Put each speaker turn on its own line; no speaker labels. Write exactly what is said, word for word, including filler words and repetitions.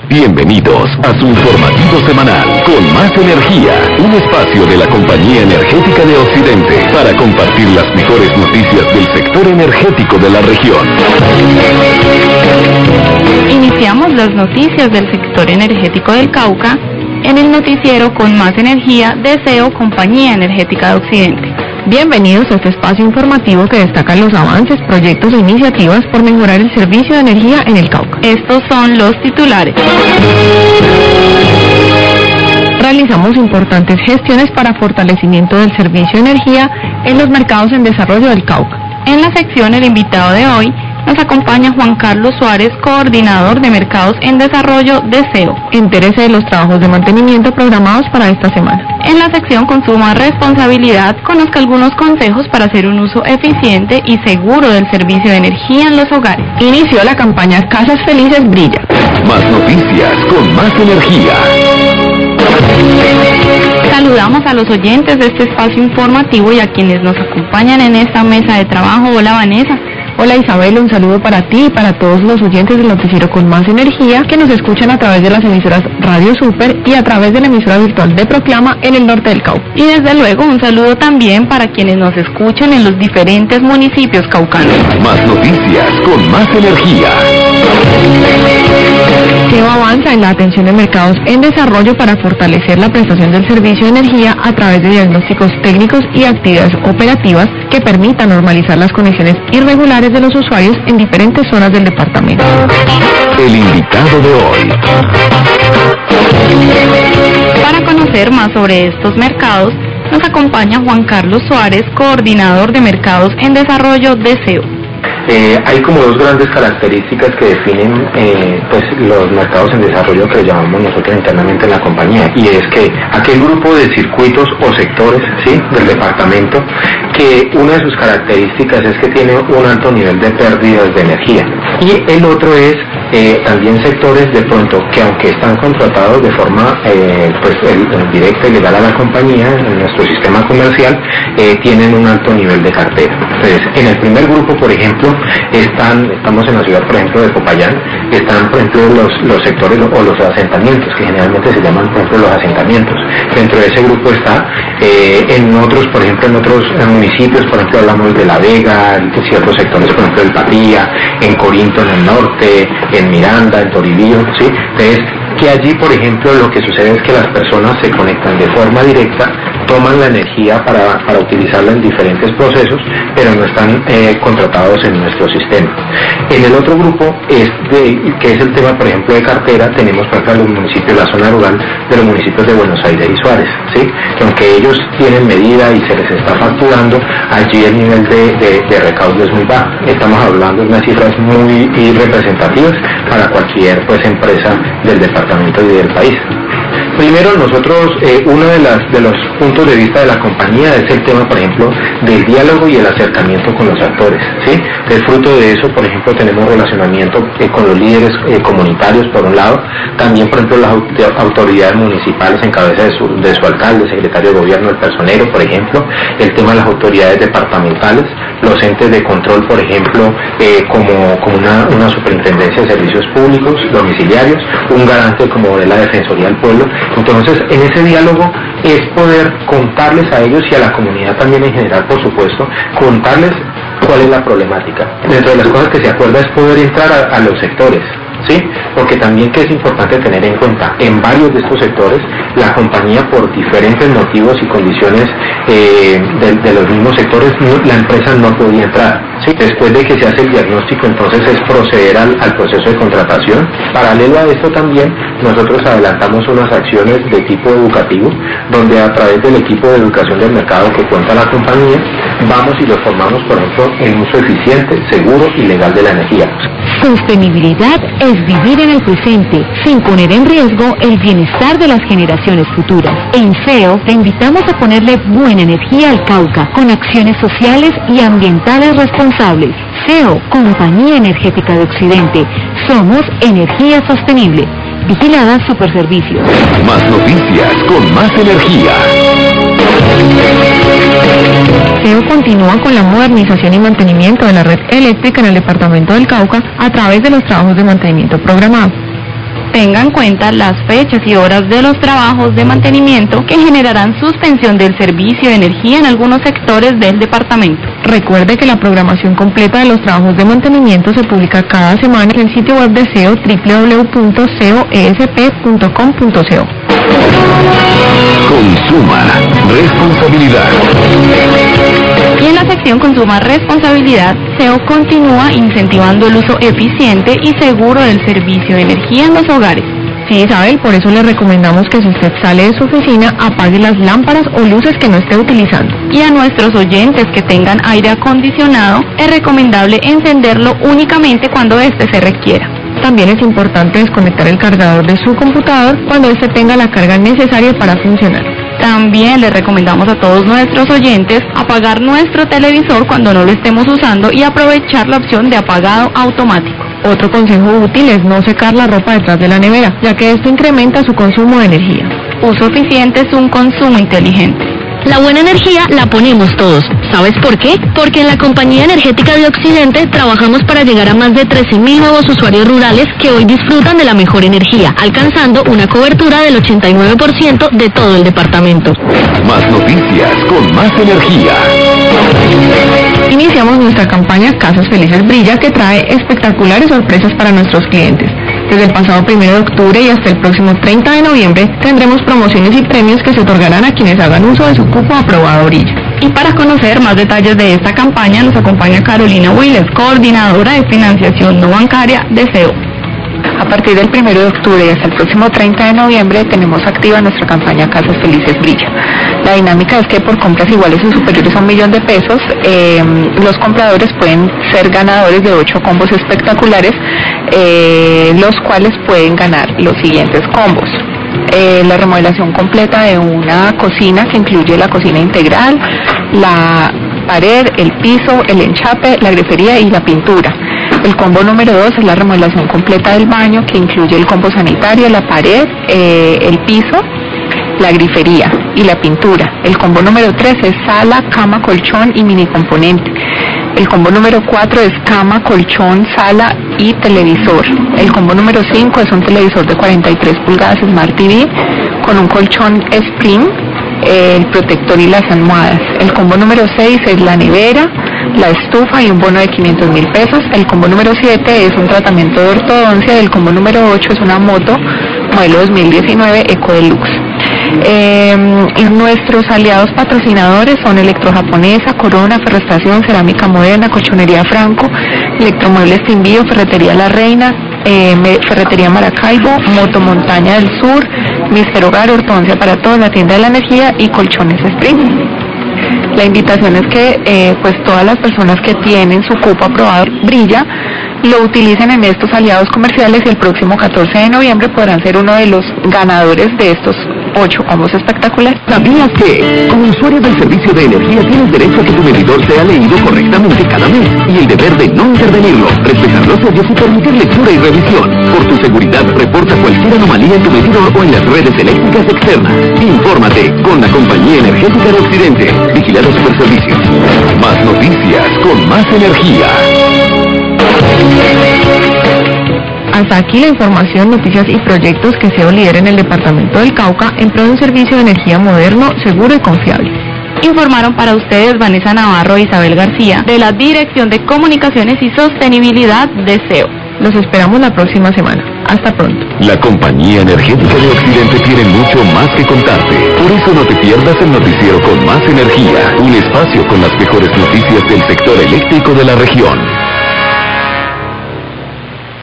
Bienvenidos a su informativo semanal con más energía, un espacio de la Compañía Energética de Occidente para compartir las mejores noticias del sector energético de la región.
Iniciamos las noticias del sector energético del Cauca en el noticiero con más energía de C E O Compañía Energética de Occidente.
Bienvenidos a este espacio informativo que destaca los avances, proyectos e iniciativas por mejorar el servicio de energía en el Cauca.
Estos son los titulares.
Realizamos importantes gestiones para fortalecimiento del servicio de energía en los mercados en desarrollo del Cauca.
En la sección El invitado de hoy nos acompaña Juan Carlos Suárez, coordinador de mercados en desarrollo de C E O.
Entérese de los trabajos de mantenimiento programados para esta semana.
En la sección Consuma Responsabilidad, conozca algunos consejos para hacer un uso eficiente y seguro del servicio de energía en los hogares.
Inició la campaña Casas Felices Brilla.
Más noticias con más energía.
Saludamos a los oyentes de este espacio informativo y a quienes nos acompañan en esta mesa de trabajo. Hola, Vanessa.
Hola Isabel, un saludo para ti y para todos los oyentes del noticiero con más energía que nos escuchan a través de las emisoras Radio Super y a través de la emisora virtual de Proclama en el norte del Cauca.
Y desde luego un saludo también para quienes nos escuchan en los diferentes municipios caucanos.
Más noticias con más energía.
C E O avanza en la atención de mercados en desarrollo para fortalecer la prestación del servicio de energía a través de diagnósticos técnicos y actividades operativas que permitan normalizar las conexiones irregulares de los usuarios en diferentes zonas del departamento.
El invitado de hoy.
Para conocer más sobre estos mercados, nos acompaña Juan Carlos Suárez, coordinador de mercados en desarrollo de C E O.
Eh, hay como dos grandes características que definen eh, pues los mercados en desarrollo que llamamos nosotros internamente en la compañía, y es que aquel grupo de circuitos o sectores, ¿sí?, del departamento, que una de sus características es que tiene un alto nivel de pérdidas de energía, y el otro es eh, también sectores de pronto que aunque están contratados de forma eh, pues el, el directa y legal a la compañía en nuestro sistema comercial, eh, tienen un alto nivel de cartera. Entonces, en el primer grupo, por ejemplo, están, estamos en la ciudad, por ejemplo, de Popayán, están, por ejemplo, los, los sectores o los asentamientos, que generalmente se llaman, por ejemplo, los asentamientos. Dentro de ese grupo está, eh, en otros, por ejemplo, en otros municipios, por ejemplo, hablamos de La Vega, en ciertos sectores, por ejemplo, del Patía, en Corinto, en el norte, en Miranda, en Toribío, ¿sí? Entonces, que allí, por ejemplo, lo que sucede es que las personas se conectan de forma directa, toman la energía para, para utilizarla en diferentes procesos, pero no están eh, contratados en nuestro sistema. En el otro grupo, es de, que es el tema, por ejemplo, de cartera, tenemos, por ejemplo, los municipios, la zona rural de los municipios de Buenos Aires y Suárez, ¿sí?, que aunque ellos tienen medida y se les está facturando, allí el nivel de, de, de recaudo es muy bajo. Estamos hablando de unas cifras muy representativas para cualquier pues empresa del departamento y del país. Primero, nosotros, eh, uno de, las, de los puntos de vista de la compañía es el tema, por ejemplo, del diálogo y el acercamiento con los actores, ¿sí? El fruto de eso, por ejemplo, tenemos relacionamiento eh, con los líderes eh, comunitarios, por un lado, también, por ejemplo, las autoridades municipales en cabeza de su, de su alcalde, secretario de gobierno, el personero, por ejemplo, el tema de las autoridades departamentales, los entes de control, por ejemplo, eh, como, como una, una superintendencia de servicios públicos, domiciliarios, un garante como de la Defensoría del Pueblo. Entonces, en ese diálogo es poder contarles a ellos y a la comunidad también en general, por supuesto, contarles cuál es la problemática. Dentro de las cosas que se acuerda es poder entrar a, a los sectores, ¿sí? Porque también que es importante tener en cuenta, en varios de estos sectores, la compañía por diferentes motivos y condiciones eh, de, de los mismos sectores, no, la empresa no podía entrar, ¿sí? Después de que se hace el diagnóstico, entonces es proceder al, al proceso de contratación. Paralelo a esto también, nosotros adelantamos unas acciones de tipo educativo, donde a través del equipo de educación del mercado que cuenta la compañía, vamos y los formamos, por ejemplo, en uso eficiente, seguro y legal de la energía.
Sostenibilidad es vivir en el presente, sin poner en riesgo el bienestar de las generaciones futuras. En C E O te invitamos a ponerle buena energía al Cauca, con acciones sociales y ambientales responsables. C E O, Compañía Energética de Occidente. Somos energía sostenible. Vigilada Superservicios.
Más noticias con más energía.
C E O continúa con la modernización y mantenimiento de la red eléctrica en el departamento del Cauca a través de los trabajos de mantenimiento programado.
Tenga en cuenta las fechas y horas de los trabajos de mantenimiento que generarán suspensión del servicio de energía en algunos sectores del departamento.
Recuerde que la programación completa de los trabajos de mantenimiento se publica cada semana en el sitio web de S E O doble u doble u doble u punto c o e s p punto com punto c o.
Consuma responsabilidad.
Y en la sección Consuma Responsabilidad, S E O continúa incentivando el uso eficiente y seguro del servicio de energía en los hogares.
Sí, Isabel, por eso le recomendamos que si usted sale de su oficina, apague las lámparas o luces que no esté utilizando.
Y a nuestros oyentes que tengan aire acondicionado, es recomendable encenderlo únicamente cuando éste se requiera.
También es importante desconectar el cargador de su computador cuando éste tenga la carga necesaria para funcionar.
También les recomendamos a todos nuestros oyentes apagar nuestro televisor cuando no lo estemos usando y aprovechar la opción de apagado automático.
Otro consejo útil es no secar la ropa detrás de la nevera, ya que esto incrementa su consumo de energía.
Uso eficiente es un consumo inteligente.
La buena energía la ponemos todos. ¿Sabes por qué? Porque en la Compañía Energética de Occidente trabajamos para llegar a más de trece mil nuevos usuarios rurales que hoy disfrutan de la mejor energía, alcanzando una cobertura del ochenta y nueve por ciento de todo el departamento.
Más noticias con más energía.
Iniciamos nuestra campaña Casas Felices Brilla, que trae espectaculares sorpresas para nuestros clientes. Desde el pasado primero de octubre y hasta el próximo treinta de noviembre tendremos promociones y premios que se otorgarán a quienes hagan uso de su cupo aprobado Brilla.
Y para conocer más detalles de esta campaña nos acompaña Carolina Willes, coordinadora de financiación no bancaria de S E O.
A partir del primero de octubre y hasta el próximo treinta de noviembre tenemos activa nuestra campaña Casas Felices Brilla. La dinámica es que por compras iguales o superiores a un millón de pesos, eh, los compradores pueden ser ganadores de ocho combos espectaculares, eh, los cuales pueden ganar los siguientes combos. Eh, la remodelación completa de una cocina que incluye la cocina integral, la pared, el piso, el enchape, la grifería y la pintura. El combo número dos es la remodelación completa del baño, que incluye el combo sanitario, la pared, eh, el piso, la grifería y la pintura. El combo número tres es sala, cama, colchón y mini componente. El combo número cuatro es cama, colchón, sala y televisor. El combo número cinco es un televisor de cuarenta y tres pulgadas Smart T V con un colchón Spring, el protector y las almohadas. El combo número seis es la nevera, la estufa y un bono de quinientos mil pesos. El combo número siete es un tratamiento de ortodoncia. El combo número ocho es una moto modelo dos mil diecinueve Eco Deluxe. Eh, nuestros aliados patrocinadores son Electrojaponesa, Corona, Ferroestación, Cerámica Moderna, Colchonería Franco, Electromuebles Timbío, Ferretería La Reina, eh, Ferretería Maracaibo, Motomontaña del Sur, Mister Hogar, Ortodoncia para Todos, la Tienda de la Energía y Colchones Spring. La invitación es que eh, pues todas las personas que tienen su cupo aprobado Brilla lo utilicen en estos aliados comerciales y el próximo catorce de noviembre podrán ser uno de los ganadores de estos ocho combos espectaculares.
¿Sabías que, como usuario del servicio de energía, tienes derecho a que tu medidor sea leído correctamente cada mes y el deber de no intervenirlo, respetar los sellos y permitir lectura y revisión? Por tu seguridad, reporta cualquier anomalía en tu medidor o en las redes eléctricas externas. Infórmate con la Compañía Energética de Occidente. Vigilado Superservicios. Más noticias con más energía.
Hasta aquí la información, noticias y proyectos que S E O lidera en el departamento del Cauca en pro de un servicio de energía moderno, seguro y confiable.
Informaron para ustedes Vanessa Navarro e Isabel García de la Dirección de Comunicaciones y Sostenibilidad de S E O.
Los esperamos la próxima semana. Hasta pronto.
La Compañía Energética de Occidente tiene mucho más que contarte. Por eso no te pierdas el noticiero con más energía, un espacio con las mejores noticias del sector eléctrico de la región.